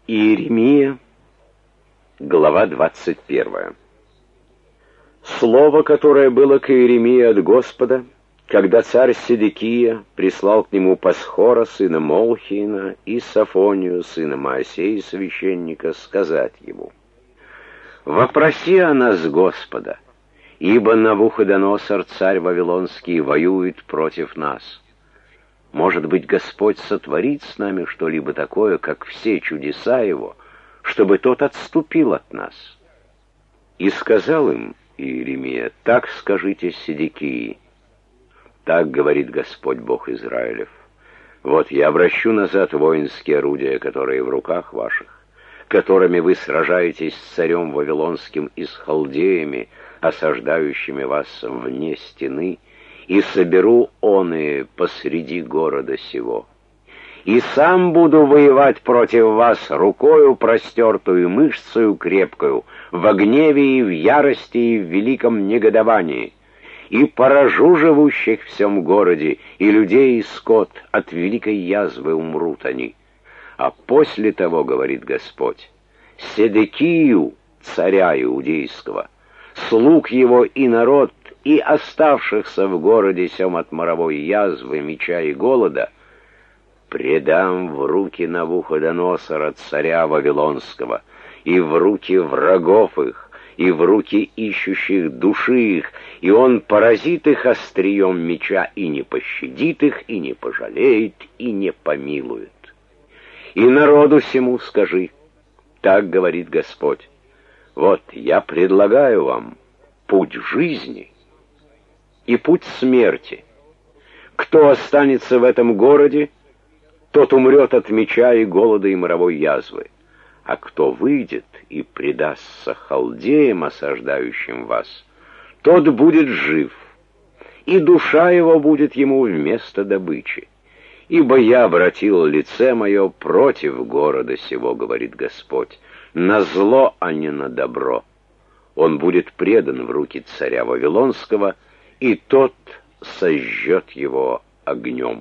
Иеремия, глава 21. Слово, которое было к Иеремии от Господа, когда царь Седекия прислал к нему Пасхора, сына Молхиина, и Сафонию, сына Моисея, священника, сказать ему: «Вопроси о нас Господа, ибо Навуходоносор, царь Вавилонский, воюет против нас. Может быть, Господь сотворит с нами что-либо такое, как все чудеса Его, чтобы тот отступил от нас». И сказал им Иеремия: «Так скажите Седекии: так говорит Господь Бог Израилев: вот я обращу назад воинские орудия, которые в руках ваших, которыми вы сражаетесь с царем Вавилонским и с халдеями, осаждающими вас вне стены, и соберу оные посреди города сего. И сам буду воевать против вас рукою простертую, мышцею крепкою, в гневе и в ярости и в великом негодовании, и поражу живущих в сем городе, и людей, и скот, от великой язвы умрут они. А после того, говорит Господь, Седекию, царя иудейского, слуг его и народ, и оставшихся в городе сем от моровой язвы, меча и голода, предам в руки Навуходоносора, царя Вавилонского, и в руки врагов их, и в руки ищущих души их, и он поразит их острием меча, и не пощадит их, и не пожалеет, и не помилует. И народу сему скажи: так говорит Господь: вот я предлагаю вам путь жизни и путь смерти. Кто останется в этом городе, тот умрет от меча и голода и моровой язвы. А кто выйдет и предастся халдеям, осаждающим вас, тот будет жив, и душа его будет ему вместо добычи. Ибо я обратил лице мое против города сего, говорит Господь, на зло, а не на добро. Он будет предан в руки царя Вавилонского, и тот сожжет его огнем.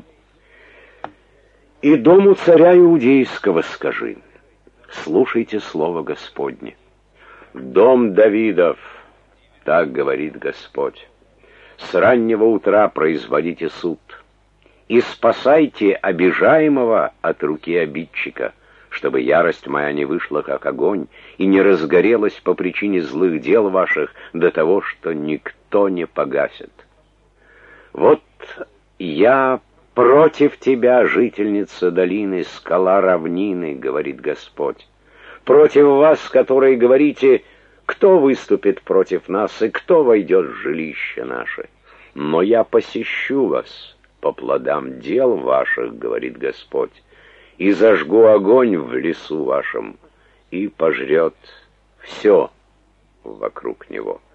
И дому царя Иудейского скажи: слушайте слово Господне. Дом Давидов, так говорит Господь, с раннего утра производите суд, и спасайте обижаемого от руки обидчика, чтобы ярость моя не вышла, как огонь, и не разгорелась по причине злых дел ваших до того, что никто не погасит. Вот я против тебя, жительница долины, скала равнины, говорит Господь, против вас, которые говорите: кто выступит против нас и кто войдет в жилище наше? Но я посещу вас по плодам дел ваших, говорит Господь, и зажгу огонь в лесу вашем, и пожрет все вокруг него.